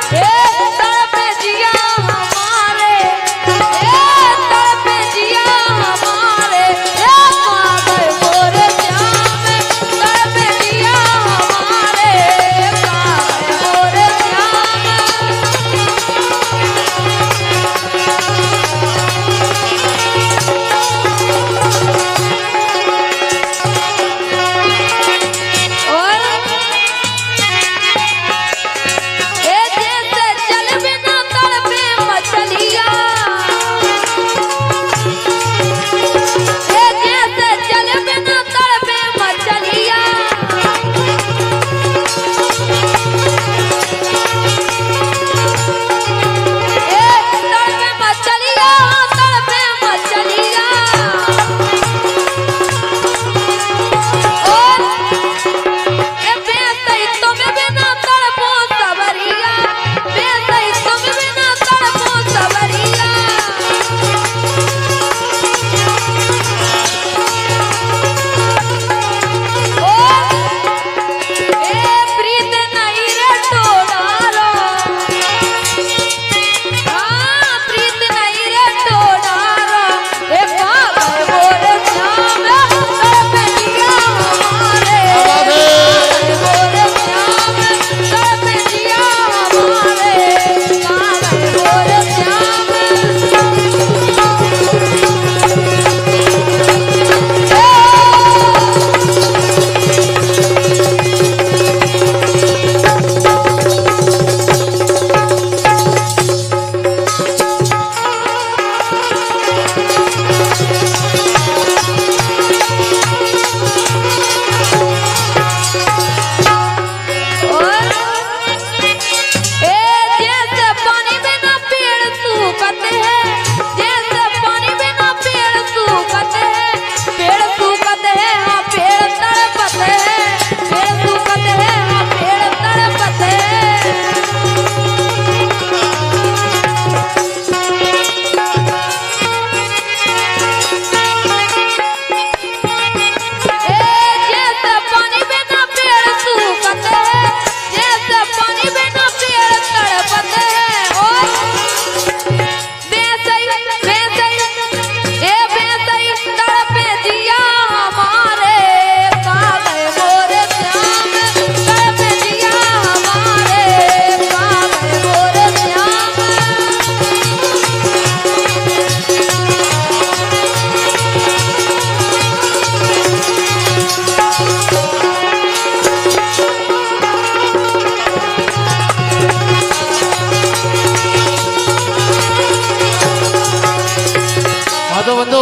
तो बंधु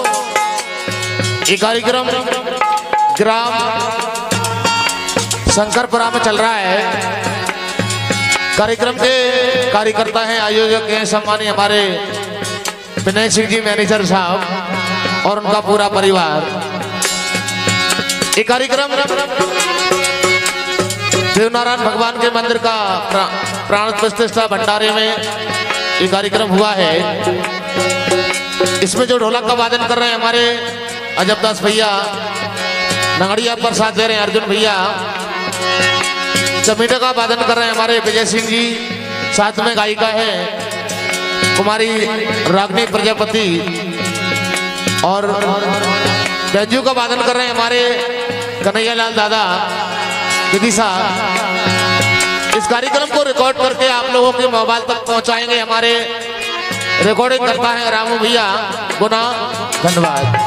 ये कार्यक्रम ग्राम शंकरपुरा में चल रहा है। कार्यक्रम के कार्यकर्ता हैं, आयोजक हैं सम्मानीय हमारे विनय सिंह जी मैनेजर साहब और उनका पूरा परिवार। ये कार्यक्रम देवनारायण भगवान के मंदिर का प्राण प्रतिष्ठा भंडारे में ये कार्यक्रम हुआ है। इसमें जो ढोलक का वादन कर रहे हैं हमारे अजबदास भैया, नगड़िया पर साथ दे रहे हैं अर्जुन भैया, चमीटा का वादन कर रहे हैं हमारे विजय सिंह जी, साथ में गायिका है कुमारी रागनी प्रजापति और बैंजू का वादन कर रहे हैं हमारे कन्हैया लाल दादा विदिशा। इस कार्यक्रम को रिकॉर्ड करके आप लोगों के मोबाइल तक पहुंचाएंगे हमारे रिकॉर्डिंग करता है रामू भैया गुना। धन्यवाद।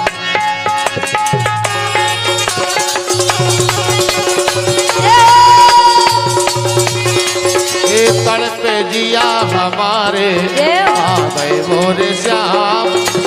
तड़प जिया हमारे आ गए मोरे श्याम।